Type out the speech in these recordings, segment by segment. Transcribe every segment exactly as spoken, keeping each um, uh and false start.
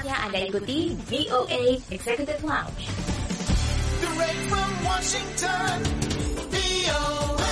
Saatnya Anda ikuti V O A Executive Lounge. Direct from Washington, V O A.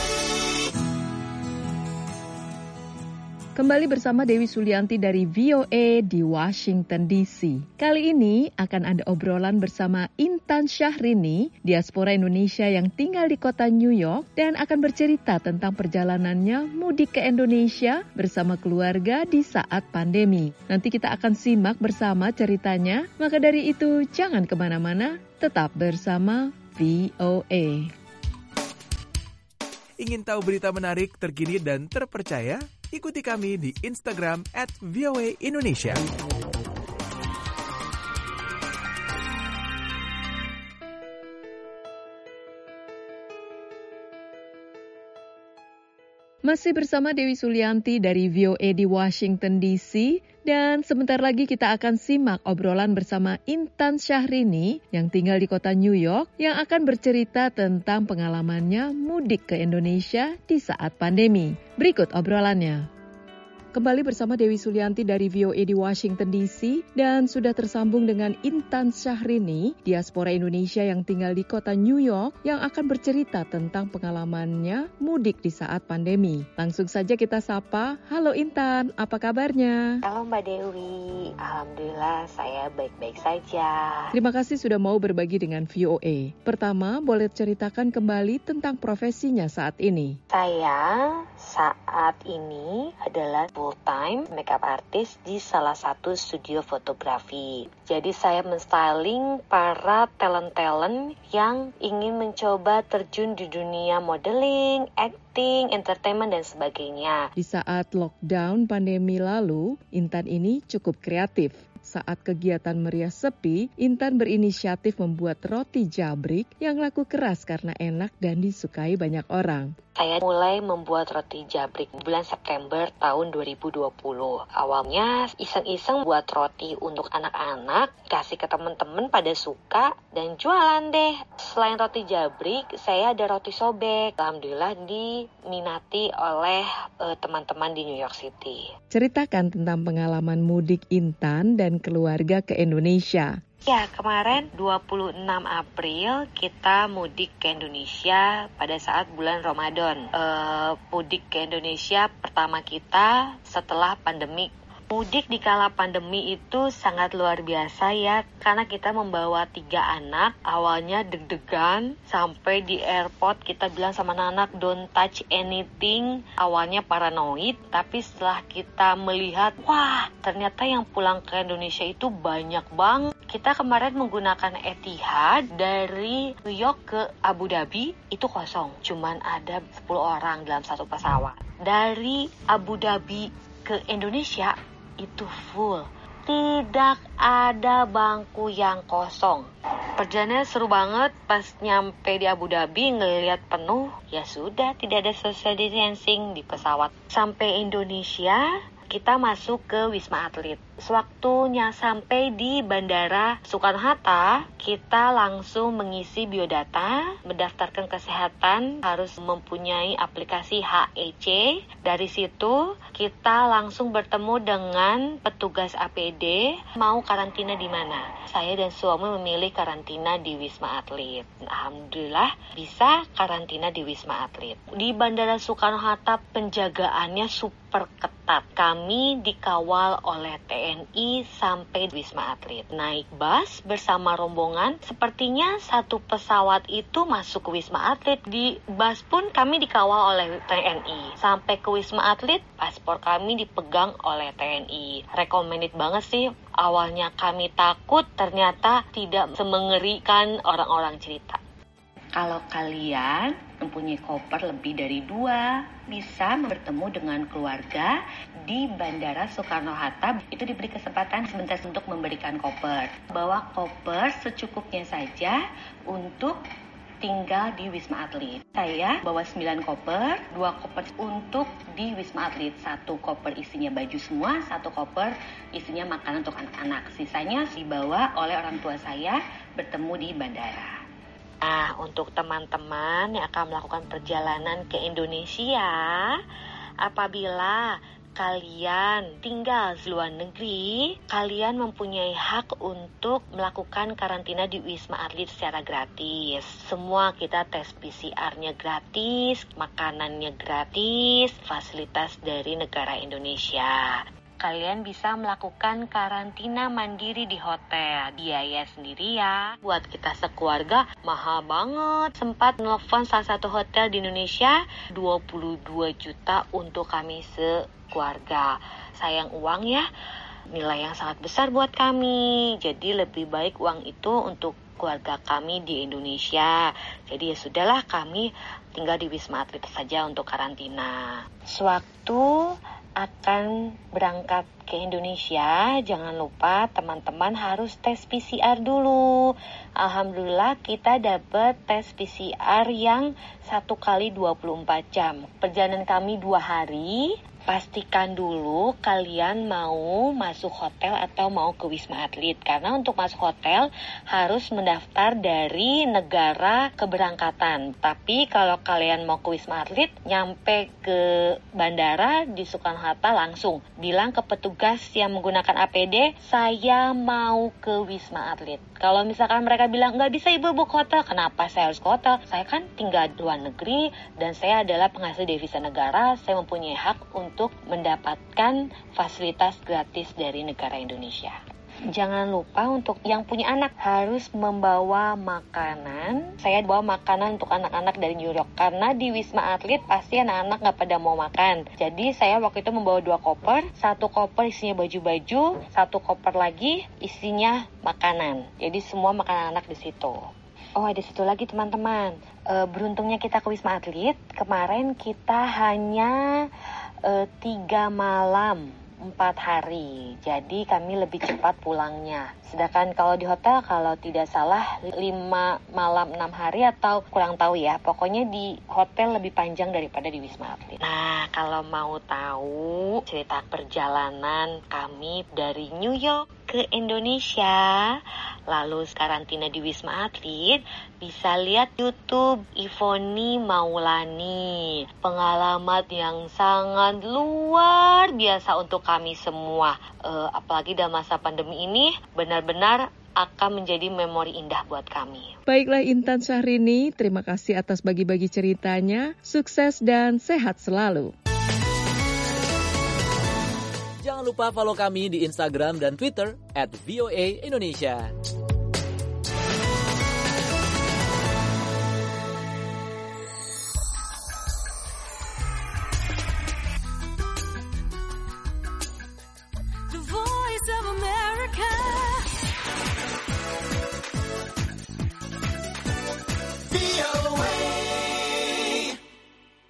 Kembali bersama Dewi Sulianti dari V O A di Washington D C. Kali ini akan ada obrolan bersama Intan Syahrini, diaspora Indonesia yang tinggal di kota New York dan akan bercerita tentang perjalanannya mudik ke Indonesia bersama keluarga di saat pandemi. Nanti kita akan simak bersama ceritanya, maka dari itu jangan kemana-mana, tetap bersama V O A. Ingin tahu berita menarik, terkini, dan terpercaya? Ikuti kami di Instagram at V O A Indonesia. Masih bersama Dewi Sulianti dari V O A di Washington D C. Dan sebentar lagi kita akan simak obrolan bersama Intan Syahrini yang tinggal di kota New York yang akan bercerita tentang pengalamannya mudik ke Indonesia di saat pandemi. Berikut obrolannya. Kembali bersama Dewi Sulianti dari V O A di Washington D C dan sudah tersambung dengan Intan Syahrini, diaspora Indonesia yang tinggal di kota New York yang akan bercerita tentang pengalamannya mudik di saat pandemi. Langsung saja kita sapa. Halo Intan, apa kabarnya? Halo Mbak Dewi, Alhamdulillah saya baik-baik saja. Terima kasih sudah mau berbagi dengan V O A. Pertama, boleh ceritakan kembali tentang profesinya saat ini. Saya saat ini adalah full-time makeup artist di salah satu studio fotografi. Jadi saya menstyling para talent-talent yang ingin mencoba terjun di dunia modeling, acting, entertainment, dan sebagainya. Di saat lockdown pandemi lalu, Intan ini cukup kreatif. Saat kegiatan meriah sepi, Intan berinisiatif membuat roti jabrik yang laku keras karena enak dan disukai banyak orang. Saya mulai membuat roti jabrik bulan September tahun dua ribu dua puluh. Awalnya iseng-iseng buat roti untuk anak-anak, kasih ke teman-teman pada suka, dan jualan deh. Selain roti jabrik, saya ada roti sobek. Alhamdulillah diminati oleh uh, teman-teman di New York City. Ceritakan tentang pengalaman mudik Intan dan keluarga ke Indonesia. Ya, kemarin dua puluh enam April kita mudik ke Indonesia pada saat bulan Ramadan. E, mudik ke Indonesia pertama kita setelah pandemi. Mudik di kala pandemi itu sangat luar biasa ya, karena kita membawa tiga anak. Awalnya deg-degan, sampai di airport kita bilang sama anak, don't touch anything. Awalnya paranoid, tapi setelah kita melihat, wah ternyata yang pulang ke Indonesia itu banyak banget. Kita kemarin menggunakan Etihad dari New York ke Abu Dhabi, itu kosong. Cuman ada sepuluh orang dalam satu pesawat. Dari Abu Dhabi ke Indonesia, itu full, tidak ada bangku yang kosong. Perjalanannya seru banget. Pas nyampe di Abu Dhabi ngelihat penuh, ya sudah tidak ada social distancing di pesawat. Sampai Indonesia, kita masuk ke Wisma Atlet. Sewaktunya sampai di Bandara Soekarno-Hatta, kita langsung mengisi biodata, mendaftarkan kesehatan, harus mempunyai aplikasi H E C. Dari situ, kita langsung bertemu dengan petugas A P D, mau karantina di mana. Saya dan suami memilih karantina di Wisma Atlet. Alhamdulillah, bisa karantina di Wisma Atlet. Di Bandara Soekarno-Hatta, penjagaannya super ketat. Kami dikawal oleh T N I sampai Wisma Atlet. Naik bus bersama rombongan, sepertinya satu pesawat itu masuk ke Wisma Atlet. Di bus pun kami dikawal oleh T N I. Sampai ke Wisma Atlet, paspor kami dipegang oleh T N I. Recommended banget sih. Awalnya kami takut, ternyata tidak semengerikan orang-orang cerita. Kalau kalian mempunyai koper lebih dari dua, bisa bertemu dengan keluarga di Bandara Soekarno-Hatta. Itu diberi kesempatan sebentar untuk memberikan koper. Bawa koper secukupnya saja untuk tinggal di Wisma Atlet. Saya bawa sembilan koper, dua koper untuk di Wisma Atlet. Satu koper isinya baju semua, satu koper isinya makanan untuk anak-anak. Sisanya dibawa oleh orang tua saya bertemu di bandara. Nah, untuk teman-teman yang akan melakukan perjalanan ke Indonesia, apabila kalian tinggal di luar negeri, kalian mempunyai hak untuk melakukan karantina di Wisma Atlet secara gratis. Semua kita tes P C R-nya gratis, makanannya gratis, fasilitas dari negara Indonesia. Kalian bisa melakukan karantina mandiri di hotel, biaya sendiri ya. Buat kita sekeluarga mahal banget. Sempat nelfon salah satu hotel di Indonesia, dua puluh dua juta untuk kami sekeluarga. Sayang uang ya, nilai yang sangat besar buat kami. Jadi lebih baik uang itu untuk keluarga kami di Indonesia. Jadi ya sudahlah, kami tinggal di Wisma Atlet saja untuk karantina. Sewaktu akan berangkat ke Indonesia, jangan lupa teman-teman harus tes P C R dulu. Alhamdulillah kita dapat tes P C R yang satu kali dua puluh empat jam. Perjalanan kami dua hari. Pastikan dulu kalian mau masuk hotel atau mau ke Wisma Atlet. Karena untuk masuk hotel harus mendaftar dari negara keberangkatan. Tapi kalau kalian mau ke Wisma Atlet, nyampe ke bandara di Soekarno-Hatta langsung bilang ke petugas yang menggunakan A P D, saya mau ke Wisma Atlet. Kalau misalkan mereka bilang, nggak bisa ibu ibu ke hotel, kenapa saya harus ke hotel? Saya kan tinggal di luar negeri dan saya adalah penghasil devisa negara, saya mempunyai hak untuk untuk mendapatkan fasilitas gratis dari negara Indonesia. Jangan lupa untuk yang punya anak harus membawa makanan. Saya bawa makanan untuk anak-anak dari New York karena di Wisma Atlet pasti anak-anak nggak pada mau makan. Jadi saya waktu itu membawa dua koper, satu koper isinya baju-baju, satu koper lagi isinya makanan. Jadi semua makanan anak di situ. Oh, ada satu lagi teman-teman. E, beruntungnya kita ke Wisma Atlet. Kemarin kita hanya e, tiga malam, empat hari. Jadi kami lebih cepat pulangnya. Sedangkan kalau di hotel, kalau tidak salah, lima malam, enam hari atau kurang tahu ya. Pokoknya di hotel lebih panjang daripada di Wisma Atlet. Nah, kalau mau tahu cerita perjalanan kami dari New York ke Indonesia, lalu karantina di Wisma Atlet, bisa lihat YouTube Ivoni Maulani. Pengalaman yang sangat luar biasa untuk kami semua. Uh, apalagi dalam masa pandemi ini, benar-benar akan menjadi memori indah buat kami. Baiklah Intan Syahrini, terima kasih atas bagi-bagi ceritanya. Sukses dan sehat selalu. Jangan lupa follow kami di Instagram dan Twitter at V O A Indonesia.